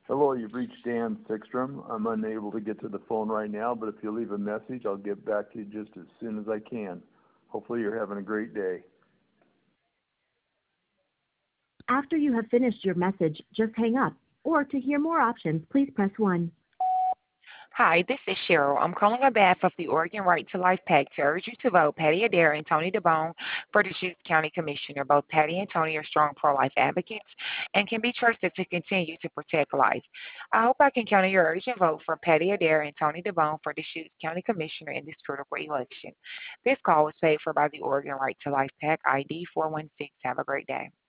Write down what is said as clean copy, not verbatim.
Hello, you've reached Dan Sickstrom. I'm unable to get to the phone right now, but if you leave a message, I'll get back to you just as soon as I can. Hopefully you're having a great day. After you have finished your message, just hang up. Or to hear more options, please press 1. Hi, this is Cheryl. I'm calling on behalf of the Oregon Right to Life PAC to urge you to vote Patty Adair and Tony DeBone for the Deschutes County Commissioner. Both Patty and Tony are strong pro-life advocates and can be trusted to continue to protect life. I hope I can count on your urgent vote for Patty Adair and Tony DeBone for the Deschutes County Commissioner in this critical election. This call was paid for by the Oregon Right to Life PAC ID 416. Have a great day.